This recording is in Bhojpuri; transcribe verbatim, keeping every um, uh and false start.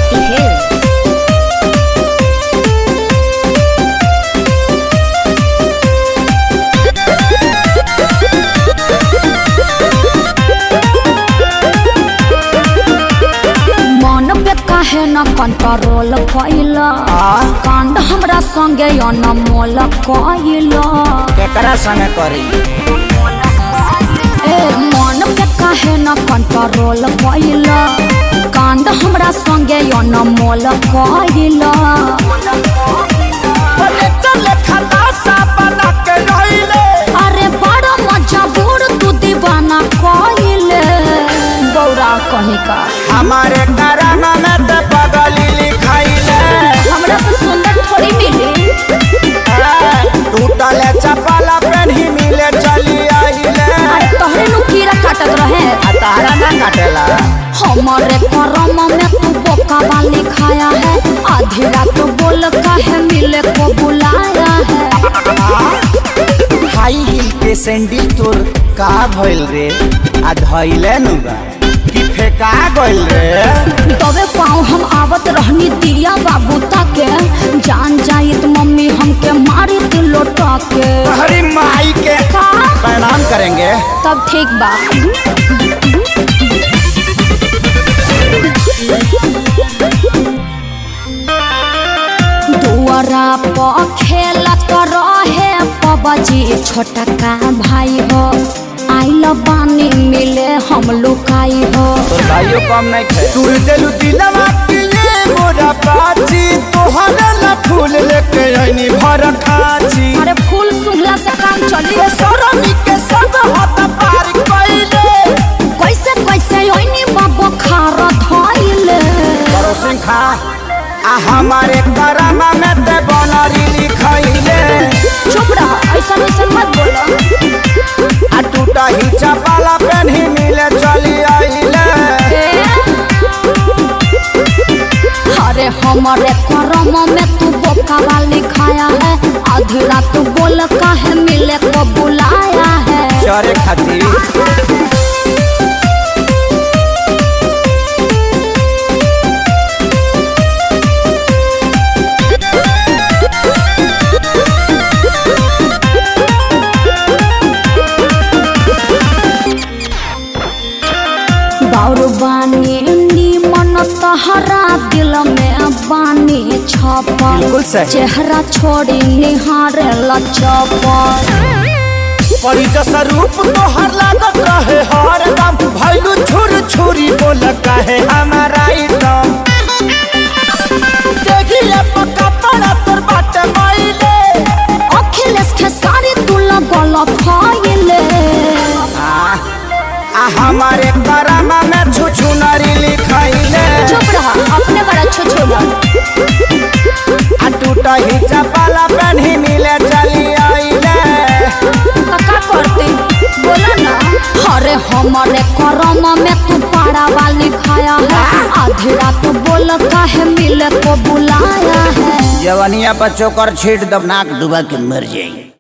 Shakti Hills. मन पे काहे न कंट्रोल कइला कांड हमरा संगे अनमोल कइला केकरा संगे करी ए मन पे काहे न कंट्रोल कइला कांड हमरा संगे अनमोल कइला बोले चले खलासा बना के रहिले अरे बड़ा मजबूर तू दीवाना कइले गौरा कहीं का हमारे करामा में ते पगली लिखाइले हमरा से सुंदर थोड़ी मिली टूटले चपला पेन्ही मिले चली आइले अरे तोहरे नु कीड़ा काटत रहे आ तारा ना काटेला हमारे करम में तू बोका वाली खाया है आधी रात बोल काहे मिले को बुलाया है हाई हिल के सैंडल तोर का भइल रे आ धइले नु बा कि फेका गइल रे तबे पाँव हम आवत रहनी दिया बाबू ताके जान जाइत मम्मी हमके मारी तू लोटा के हरी माई के का प्रणाम करेंगे तब ठीक बा दुआरा पर खेलत रहे पबजी छोटा का भाई हो आइल बानी मिले हम लुकाई हो तो भाइयों कम नहीं थे तू दिलु दिलवा के ये मोरा पाची तोहरे ला फूल लेके आईनी भर खाची अरे फूल सुंघला से काम चली ये सरमी के सब हाथ पार कइले कैसे कैसे ओइनी बाबा खार धइले करो सिंह खा आ हमारे करामा में ते बनरी लिखाइले चुप रह ऐसा ऐसा मत बोलो आ टूटा ही चपला पेन्ही मिले चली आइले अरे हमारे करम में तू बोका वाली खाया है आधी रात बोल काहे मिले को बुलाया है चरे खातिर बाउर बानी नीमन तहरा दिल में बानी छपल बिल्कुल सही। चेहरा छोड़ी निहारे लचपल परी जैसा रूप तोहर लागत रहे हर दम भैलू छुर छुरी बोल कहे हमारा एकदम देखिए पक्का पड़ा तोर बाटे माइले अखिलेश के सारी तू लगल फैले आ आ हमारे करामा में छुछु नरी लिखाइले चुप रहा अपने बड़ा छुछुला आ टूटा ही चपला पेन्ही मिले चली आइले का करते बोला ना अरे हमारे करम में तू पारा वाली खाया है आधी रात बोल काहे मिले को बुलाया है जवनिया पर चोकर छीट दब नाक डुबा के मर जाई।